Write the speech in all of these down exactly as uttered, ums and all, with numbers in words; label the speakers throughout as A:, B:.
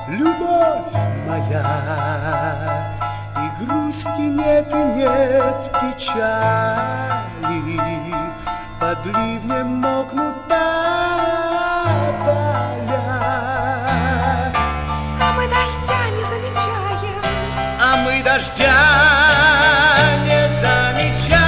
A: любовь моя, и грусти нет, и нет печали, под ливнем мокнут тополя.
B: А мы дождя не замечаем,
A: а мы дождя не замечаем.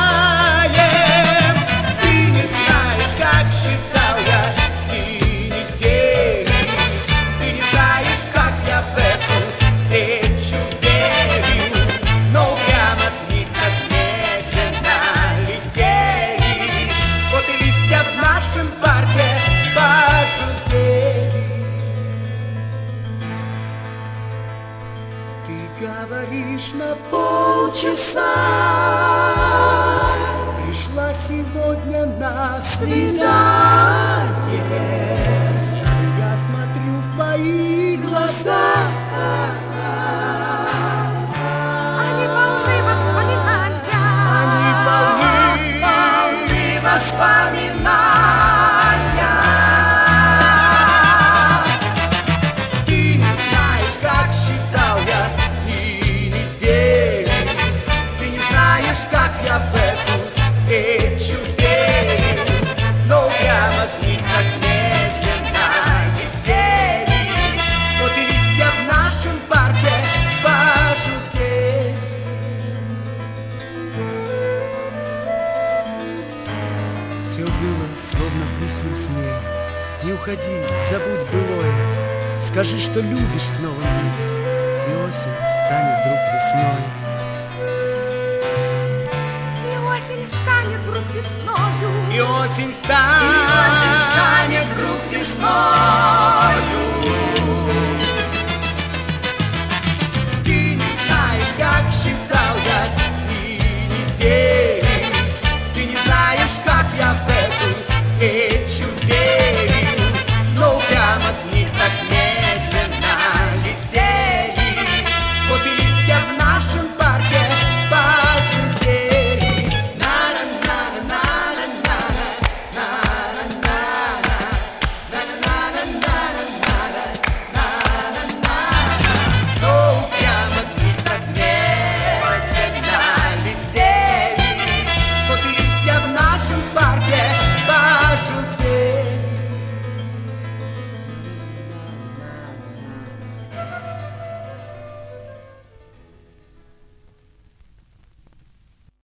A: Ты не знаешь, как считал я дни недели, ты не знаешь, как я в эту встречу верю. Но прямо дни так медленно летели, вот и листья в нашем парке пожелтели. Ты говоришь на полчаса, пришла сегодня на свидание. Я смотрю в твои глаза,
B: они полны воспоминания,
A: они полны, полны воспоминания. Ты не знаешь, как считал я дни недели, ты не знаешь, как я в эту встречу верю. Но прямо дни так медленно летели, вот и листья в нашем парке пожелтели. Все было словно в грустном сне. Не уходи, забудь былое, скажи, что любишь снова мне, и осень станет вдруг весной.
B: и осень станет вдруг весною,
A: И осень станет,
B: и осень станет
A: вдруг весною.